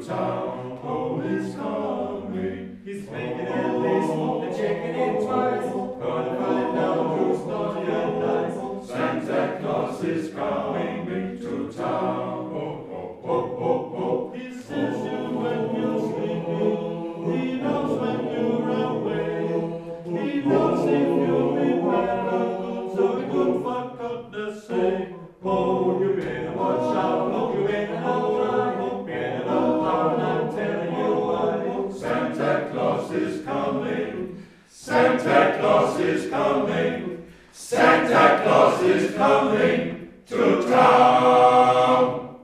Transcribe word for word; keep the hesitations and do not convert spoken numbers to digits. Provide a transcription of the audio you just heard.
town. Home is coming. He's making it list and checking it twice. Gonna find out who's naughty and nice. Santa Claus is coming to town.